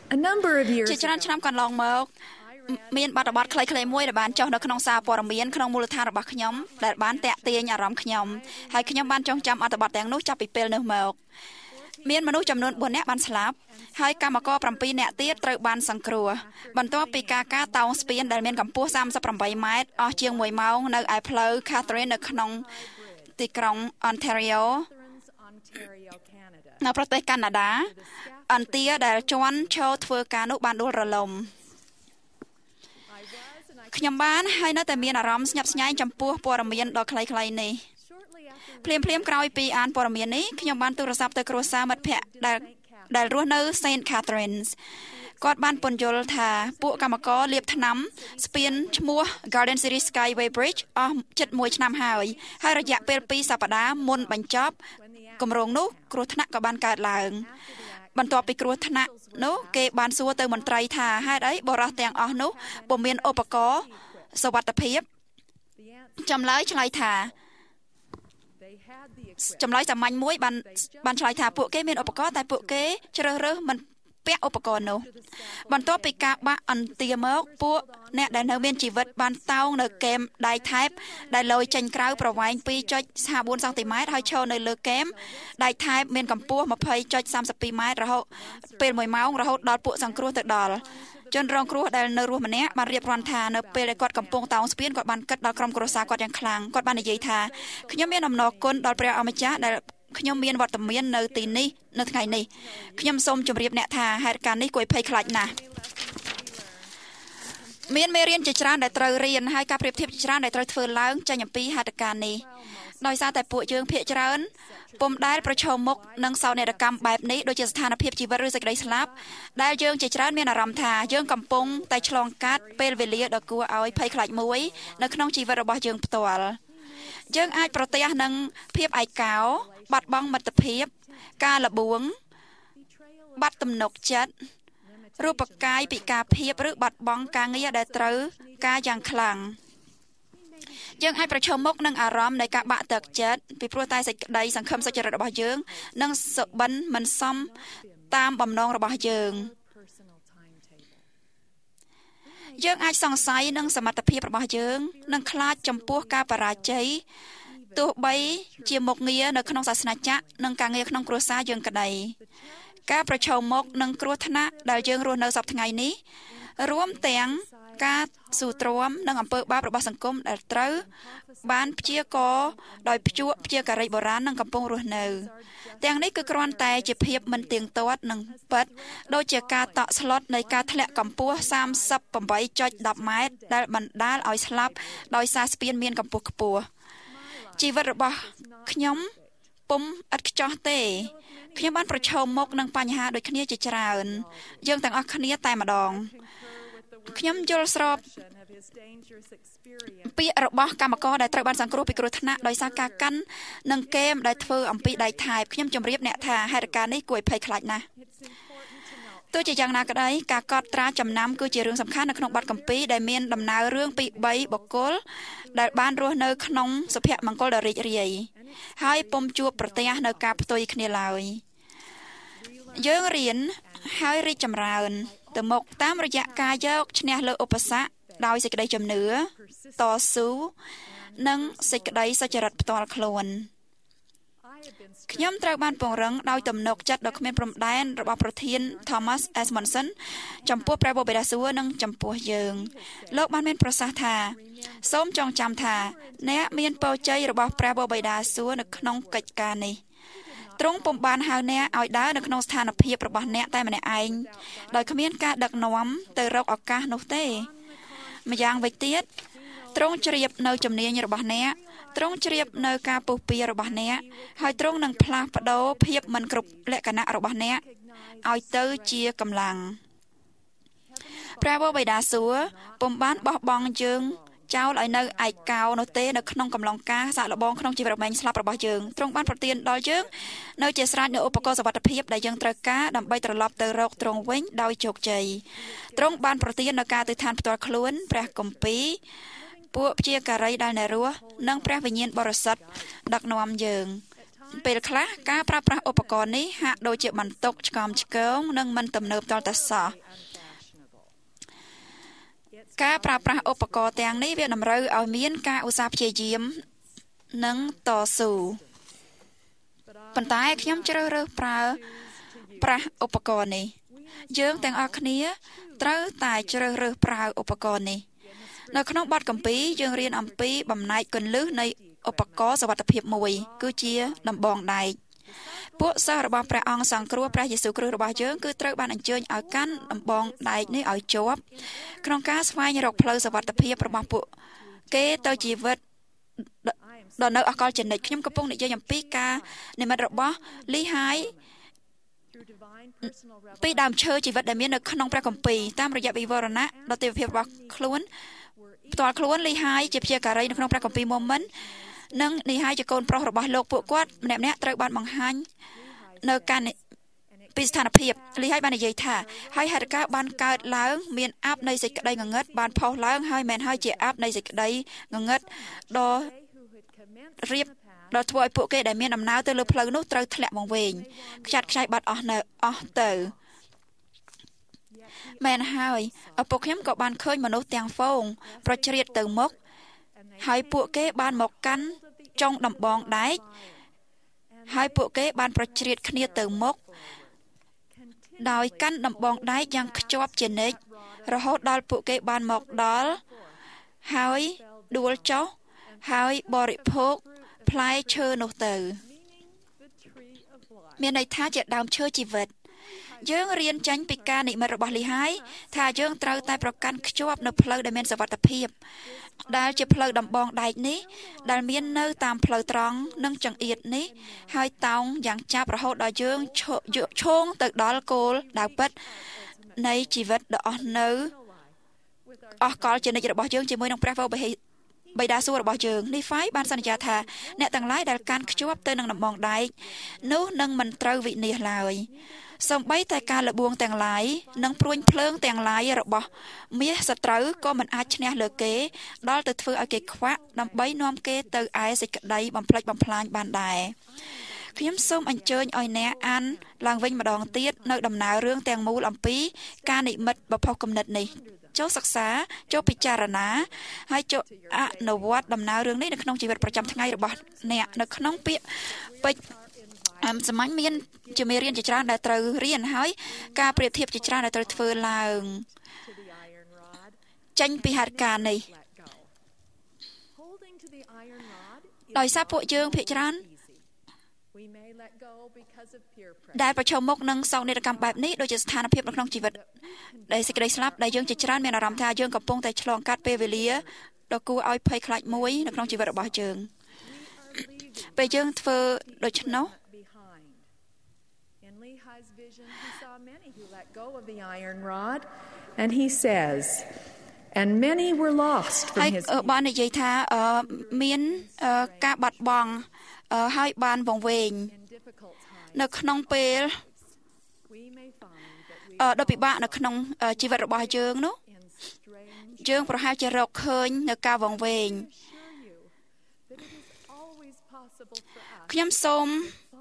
A number of years ជាច្រើនឆ្នាំកន្លងមកមានបទបទខ្លីៗមួយដែលបានចុះនៅក្នុងសារព័ត៌មានក្នុងមូលដ្ឋានរបស់ខ្ញុំដែលបានតាក់ទាញអារម្មណ៍ខ្ញុំហើយខ្ញុំបានចងចាំអត្ថបទទាំងនោះចាប់ពីពេលនោះមកមានមនុស្សចំនួន4នាក់បានស្លាប់ហើយកម្មករ7នាក់ទៀតត្រូវបានសង្គ្រោះបន្ទាប់ពីការតោងស្ពានដែលមានកម្ពស់38ម៉ែត្រអស់ជាង1ម៉ោងនៅឯផ្លូវ Catherine នៅក្នុងទីក្រុង Ontario នៅប្រទេសកាណាដាអន្ទាដែលជន់ឈរធ្វើការនោះបានដួលរលំខ្ញុំបានហើយនៅតែមានអារម្មណ៍ស្ញប់ស្ញែងចំពោះព័ត៌មានដ៏ខ្លីៗនេះភ្លាមក្រោយពីអានព័ត៌មាននេះខ្ញុំបានទូរស័ព្ទទៅគ្រួសារមិត្តភ័ក្តិដែលរស់នៅ Saint Catharines គាត់បានពន្យល់ថាពួកកម្មករលាបថ្នាំស្ពានឈ្មោះ Garden City Skyway Bridge អស់ជិត1ឆ្នាំហើយរយៈពេល2សប្តាហ៍មុនបញ្ចប់គម្រោងនោះគ្រោះថ្នាក់ក៏បានកើតឡើងបន្ទាប់ពីគ្រោះថ្នាក់នោះគេបានសួរទៅមន្ត្រីថាហេតុអីបរិសុទ្ធទាំងអស់នោះពុំមានឧបករណ៍សុវត្ថិភាពចម្លើយឆ្លើយថាចម្លើយសាមញ្ញមួយបានឆ្លើយថាពួកគេមានឧបករណ៍តែពួកគេជ្រើសរើសមិនពាក់ឧបករណ៍នោះបន្ទាប់ពីការបាក់អន្ទាមកពួកអ្នកដែលនៅមានជីវិតបានតោងនៅគែមដៃថែបដែលលយចេញក្រៅប្រវែង 2.4 សង់ទីម៉ែត្រហើយឈរនៅលើគែមដៃថែបមានកម្ពស់ 20.32 ម៉ែត្ររហូតពេល1ម៉ោងរហូតដល់ពួកសង្គ្រោះទៅដល់ជនរងគ្រោះដែលនៅរស់ម្នាក់បានរៀបរាប់ថានៅពេលដែលគាត់កំពុងតោងស្ពានគាត់បានគិតដល់ក្រុមគ្រួសារគាត់យ៉ាងខ្លាំងគាត់បាននិយាយថាខ្ញុំមានអំណរគុណដល់ព្រះអម្ចាស់ដែលខ្ញុំមានវត្តមាននៅទីនេះនៅថ្ងៃនេះខ្ញុំសូមជម្រាបអ្នកថាហេតុការណ៍នេះគួរឲ្យភ័យខ្លាចណាស់មានមេរៀនជាច្រើនដែលត្រូវរៀនហើយការប្រៀបធៀបជាច្រើនដែលត្រូវធ្វើឡើងចេញអំពីហេតុការណ៍នេះដោយសារតែពួកយើងភាគច្រើនពុំដែលប្រឈមមុខនឹងសោកនាដកម្មបែបនេះដូចជាស្ថានភាពជីវិតឬសេចក្តីស្លាប់ដែលយើងជាច្រើនមានអារម្មណ៍ថាយើងកំពុងតែឆ្លងកាត់ពេលវេលាដ៏គួរឲ្យភ័យខ្លាចមួយនៅក្នុងជីវិតរបស់យើងផ្ទាល់យើងអាចប្រទះនឹងភាពឯកោបាត់បង់មិត្តភាពការលបួងបាត់ទំនុកចិត្តរូបកាយពិការភាពឬបាត់បង់ការងារដែលត្រូវការយ៉ាងខ្លាំងយើងអាចប្រឈមមុខនឹងអារម្មណ៍នៃការបាក់ទឹកចិត្តពីព្រោះតែសេចក្តីសង្ឃឹមសុចរិតរបស់យើងនិងសុបិនមិនសមតាមបំណងរបស់យើងអាចសង្ស័យនឹងសមត្ថភាពរបស់យើងនិងខ្លាចចំពោះការបរាជ័យទោះបីជាមុខងារនៅក្នុងសាសនាចក្រនិងការងារក្នុងគ្រួសារយើងក្តីការប្រឈមមុខនឹងគ្រោះថ្នាក់ដែលយើងរស់នៅសពថ្ងៃនេះរួមទាំងការស៊ូទ្រាំនិងអំពើបាបរបស់សង្គមដែលត្រូវបានព្យាករណ៍ដោយព្យាការីបុរាណនិងកំពុងរស់នៅទាំងនេះគឺគ្រាន់តែជាភាពមិនទៀងទាត់និងពិតដូចជាការតក់ស្លុតនៃការធ្លាក់កម្ពស់ 38.10 ម៉ែត្រដែលបណ្ដាលឲ្យស្លាប់ដោយសារស្ពានមានកម្ពស់ខ្ពស់ជីវិតរបស់ខ្ញុំពុំឥតខ្ចោះទេខ្ញុំបានប្រឈមមុខនឹងបញ្ហាដូចគ្នាជាច្រើនយើងទាំងអស់គ្នាតែម្ដងខ្ញុំយល់ស្របពាក្យរបស់កម្មករដែលត្រូវបានសង្គ្រោះពីគ្រោះថ្នាក់ដោយសារការកាន់និងគែមដែលធ្វើអំពីដៃថែបខ្ញុំជម្រាបអ្នកថាហេតុការណ៍នេះគួរឲ្យភ័យខ្លាចណាស់ទោះជាយ៉ាងណាក្តីការកត់ត្រាចំណាំគឺជារឿងសំខាន់នៅក្នុងបទគម្ពីរដែលមានដំណើររឿងពី3បុគ្គលដែលបានរស់នៅក្នុងសុភមង្គលដ៏រីករាយហើយពុំជួបប្រទះនៅការផ្ទុយគ្នាឡើយយើងរៀនហើយរីកចម្រើនទៅមុខតាមរយៈការយកឈ្នះលើឧបសគ្គដោយសេចក្តីជំនឿតស៊ូនិងសេចក្តីសុចរិតផ្ទាល់ខ្លួនខ្ញុំត្រូវបានពង្រឹងដោយទំនុកចិត្តដ៏គ្មានព្រំដែនរបស់ប្រធាន Thomas S. Monson ចំពោះព្រះបិតាសួគ៌និងចំពោះយើងលោកបានមានប្រសាសន៍ថាសូមចងចាំថាអ្នកមានពរជ័យរបស់ព្រះបិតាសួគ៌នៅក្នុងកិច្ចការនេះទ្រង់ពុំបានហៅអ្នកឲ្យដើរនៅក្នុងស្ថានភាពរបស់អ្នកតែម្នាក់ឯងដោយគ្មានការដឹកនាំទៅរកឱកាសនោះទេម្យ៉ាងវិញទៀតទ្រង់ជ្រាបនៅជំនាញរបស់អ្នកទ្រង់ជ្រាបនៅការពុះពៀរបស់អ្នកហើយទ្រង់នឹងផ្លាស់ប្ដូរភាពមិនគ្រប់លក្ខណៈរបស់អ្នកឲ្យទៅជាកម្លាំងព្រះបិតាសួគ៌ពុំបានបោះបង់យើងចោលឲ្យនៅឯកោនោះទេនៅក្នុងកំឡុងការសាកល្បងក្នុងជីវិតរមែងស្លាប់របស់យើងទ្រង់បានប្រទានដល់យើងនៅជាស្រេចនូវឧបករណ៍សុវត្ថិភាពដែលយើងត្រូវការដើម្បីត្រឡប់ទៅរកទ្រង់វិញដោយជោគជ័យទ្រង់បានប្រទាននូវការទិដ្ឋានផ្ទាល់ខ្លួនព្រះគម្ពីរពួកព្យាការីដែលនៅរស់និងព្រះវិញ្ញាណបរិសុទ្ធដឹកនាំយើងពេលខ្លះការប្រើប្រាស់ឧបករណ៍នេះហាក់ដូចជាបន្ទុកឆ្កំឆ្គងនិងមិនទំនើបដល់តែសោះការប្រើប្រាស់ឧបករណ៍ទាំងនេះវាតម្រូវឲ្យមានការឧស្សាហ៍ព្យាយាមនិងតស៊ូប៉ុន្តែខ្ញុំជ្រើសរើសប្រើប្រាស់ឧបករណ៍នេះយើងទាំងអស់គ្នាត្រូវតែជ្រើសរើសប្រើឧបករណ៍នេះនៅក្នុងបទគម្ពីរយើងរៀនអំពីបំណែកគន្លឹះនៃឧបករណ៍សុវត្ថិភាពមួយគឺជាដំបងដែកពួកសិស្សរបស់ព្រះអង្គសង្គ្រោះព្រះយេស៊ូវគ្រីស្ទរបស់យើងគឺត្រូវបានអញ្ជើញឲ្យកាន់ដំបងដែកនេះឲ្យជាប់ក្នុងការស្វែងរកផ្លូវសុវត្ថិភាពរបស់ពួកគេទៅជីវិតដល់នៅអកលចនិចខ្ញុំកំពុងនិយាយអំពីការនិមិត្តរបស់លីហាយពីដើមឈើជីវិតដែលមាននៅក្នុងព្រះគម្ពីរតាមរយៈវិវរណៈដល់ទេវភាពរបស់ខ្លួនផ្ទាល់ខ្លួនលីហាយជាព្យាការីនៅក្នុងព្រះគម្ពីរមុំមិននិងលីហាយជាកូនប្រុសរបស់លោកពួកគាត់ម្នាក់ៗត្រូវបានបង្ហាញនៅការពីស្ថានភាពលីហាយបាននិយាយថាហើយហេតុការណ៍បានកើតឡើងមានអាប់នៃសេចក្តីងងឹតបានផុសឡើងហើយមិនហើយជាអាប់នៃសេចក្តីងងឹតដ៏រៀបដល់ធ្វើឲ្យពួកគេដែលមានដំណើរទៅលើផ្លូវនោះត្រូវធ្លាក់មកវិញខ្ចាត់ខ្ចាយបាត់អស់ទៅមែនហើយឪពុកខ្ញុំក៏បានឃើញមនុស្សទាំងហ្វូងប្រជ្រៀតទៅមុខហើយពួកគេបានមកកាន់ចុងដំបងដែកហើយពួកគេបានប្រជ្រៀតគ្នាទៅមុខដោយកាន់ដំបងដែកយ៉ាងខ្ជាប់ជានិច្ចរហូតដល់ពួកគេបានមកដល់ហើយដួលចុះហើយបរិភោគផ្លែឈើនោះទៅមានន័យថាជាដើមឈើជីវិតយើងរៀនចាញ់ពីការនិមិត្តរបស់លីហាយថាយើងត្រូវតែប្រកាន់ខ្ជាប់នៅផ្លូវដែលមានសុវត្ថិភាពដែលជាផ្លូវដំបងដែកនេះដែលមាននៅតាមផ្លូវត្រង់និងចង្អៀតនេះហើយតោងយ៉ាងចាប់រហូតដល់យើងឈោងទៅដល់គោលដៅពិតនៃជីវិតដ៏អស់នៅអស់កលជានិច្ចរបស់យើងជាមួយនឹងព្រះវរបិតាសួគ៌របស់យើងនីហ្វាយបានសន្យាថាអ្នកទាំងឡាយដែលកាន់ខ្ជាប់ទៅនឹងដំបងដែកនោះនឹងមិនត្រូវវិនាសឡើយសូម្បីតែការលបួងទាំងឡាយនិងព្រួញភ្លើងទាំងឡាយរបស់មាសសត្រូវក៏មិនអាចឈ្នះលើគេដល់ទៅធ្វើឲ្យគេខ្វាក់ដើម្បីនាំគេទៅឯសេចក្តីបំផ្លិចបំផ្លាញបានដែរខ្ញុំសូមអញ្ជើញឲ្យអ្នកអានឡើងវិញម្ដងទៀតនៅដំណើររឿងទាំងមូលអំពីការនិមិត្តបភុគគំនិតនេះចូលសិក្សាចូលពិចារណាហើយចូលអនុវត្តដំណើររឿងនេះនៅក្នុងជីវិតប្រចាំថ្ងៃរបស់អ្នកនៅក្នុងពាក្យពេចន៍សាមញ្ញមានជាមេរៀនជាច្រើនដែលត្រូវរៀនហើយការប្រៀបធៀបជាច្រើនដែលត្រូវធ្វើឡើងចេញពីហេតុការណ៍នេះដោយសារពួកយើងភាគច្រើនដែលប្រឈមមុខនឹងសោកនាដកម្មបែបនេះដូចជាស្ថានភាពនៅក្នុងជីវិតដែលសេចក្តីស្លាប់ដែលយើងជាច្រើនមានអារម្មណ៍ថាយើងកំពុងតែឆ្លងកាត់ពេលវេលាដ៏គួរឲ្យភ័យខ្លាចមួយនៅក្នុងជីវិតរបស់យើងពេលយើងធ្វើដូច្នោះ And he says, and many were lost from his បាននិយាយថាមានការបាត់បង់ហើយបានវង្វេងនៅក្នុងពេលដ៏ពិបាកនៅក្នុងជីវិតរបស់យើងនោះយើងប្រហែលជារកឃើញនៅការវង្វេងខ្ញុំសូម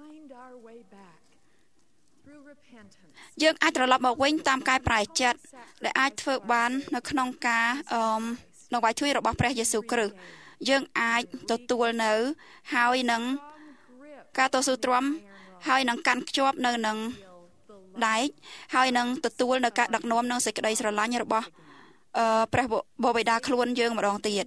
យើងអាចត្រឡប់មកវិញតាមកែប្រែចិត្តដែលអាចធ្វើបាននៅក្នុងការនៅវាយជួយរបស់ព្រះយេស៊ូវគ្រីស្ទយើងអាចទទួលនៅហើយនឹងការតស៊ូទ្រាំហើយនឹងកាន់ខ្ជាប់នៅនឹងដែកហើយនឹងទទួលនៅការដឹកនាំនិងសេចក្តីស្រឡាញ់របស់ព្រះបិតាខ្លួនយើងម្ដងទៀត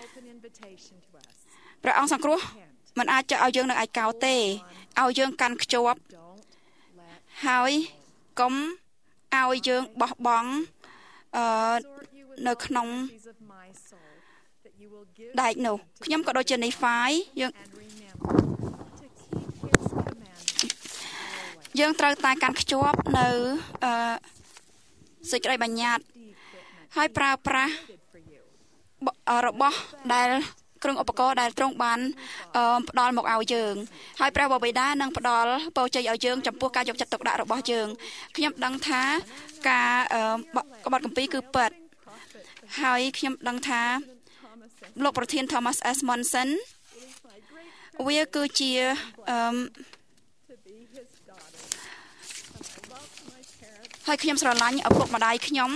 ព្រះអង្គសង្គ្រោះមិនអាចចោលឲ្យយើងនៅឯកោទេឲ្យយើងកាន់ខ្ជាប់ហើយកុំឲ្យយើងបោះបង់នៅក្នុងដែកនោះខ្ញុំក៏ដូចជានីហ្វាយយើងត្រូវតែកាន់ខ្ជាប់នៅសេចក្តីបញ្ញត្តិហើយប្រើប្រាស់របស់ដែលគ្រឿងឧបករណ៍ដែលទ្រង់បានផ្ដល់មកឲ្យយើងហើយព្រះបិតានឹងផ្ដល់ពរជ័យឲ្យយើងចំពោះការយកចិត្តទុកដាក់របស់យើងខ្ញុំដឹងថាការបទគម្ពីរគឺពិតហើយខ្ញុំដឹងថាលោកប្រធាន Thomas S. Monson វាគឺជាហើយខ្ញុំស្រឡាញ់ឪពុកម្ដាយខ្ញុំ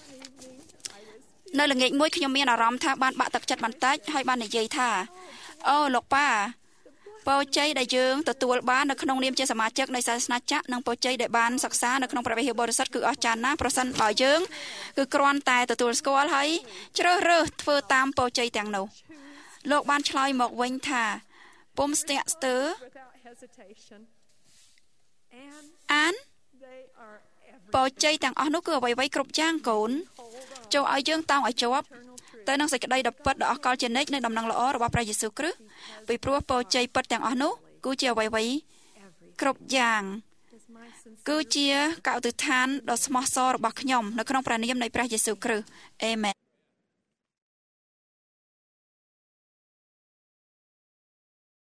នៅល្ងាចមួយខ្ញុំមានអារម្មណ៍ថាបានបាក់ទឹកចិត្តបន្តិចហើយបាននិយាយថាអូលោកប៉ាពរជ័យដែលយើងទទួលបាននៅក្នុងនាមជាសមាជិកនៃសាសនាចាក់និងពរជ័យដែលបានសិក្សានៅក្នុងព្រះវិហារបរិសុទ្ធគឺអស្ចារ្យណាស់ប្រសិនបើយើងគឺគ្រាន់តែទទួលស្គាល់ហើយជ្រើសរើសធ្វើតាមពរជ័យទាំងនោះលោកបានឆ្លើយមកវិញថាពុំស្ទាក់ស្ទើរអានពរជ័យទាំងអស់នោះគឺអ្វីៗគ្រប់យ៉ាងកូនចូលឲ្យយើងតោងឲ្យជាប់ទៅនឹងសេចក្តីដ៏ពិតដ៏អស្ចារ្យជានិច្ចនៃដំណឹងល្អរបស់ព្រះយេស៊ូវគ្រីស្ទពីព្រោះពរជ័យពិតទាំងអស់នោះគឺជាអ្វីៗគ្រប់យ៉ាងគឺជាកោតដ្ឋានដ៏ស្មោះសររបស់ខ្ញុំនៅក្នុងព្រះនាមនៃព្រះយេស៊ូវគ្រីស្ទអេមែន